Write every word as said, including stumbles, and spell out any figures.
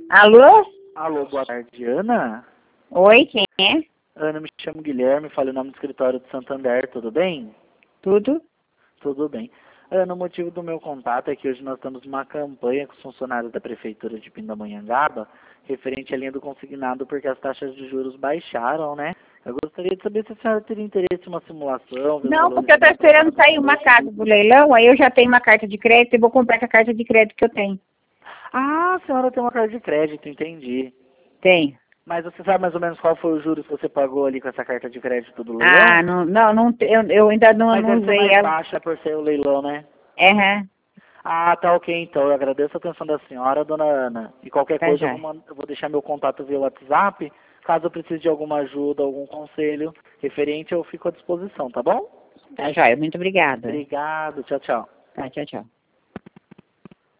Alô? Alô, boa tarde, Ana? Oi, quem é? Ana, me chamo Guilherme, falo em nome do escritório de Santander, tudo bem? Tudo? Tudo bem. Ana, o motivo do meu contato é que hoje nós temos uma campanha com os funcionários da Prefeitura de Pindamonhangaba, referente à linha do consignado, porque as taxas de juros baixaram, né? Eu gostaria de saber se a senhora teria interesse em uma simulação. ver os Não, valores porque eu estou do esperando mercado. sair uma casa do leilão, aí eu já tenho uma carta de crédito e vou comprar com a carta de crédito que eu tenho. Ah, a senhora tem uma carta de crédito, entendi. Tenho. Mas você sabe mais ou menos qual foi o juros que você pagou ali com essa carta de crédito do Ah, leilão? não, não, não te- eu, eu ainda não, Mas não deve ser usei mais ela. baixa por ser o leilão, né? É, hã? Ah, tá ok, então. Eu agradeço a atenção da senhora, dona Ana. E qualquer Tá coisa eu vou, já. man- eu vou deixar meu contato via WhatsApp. Caso eu precise de alguma ajuda, algum conselho referente, eu fico à disposição, tá bom? Tá já. Muito obrigada. Obrigado, tchau, tchau. Tá, tchau, tchau.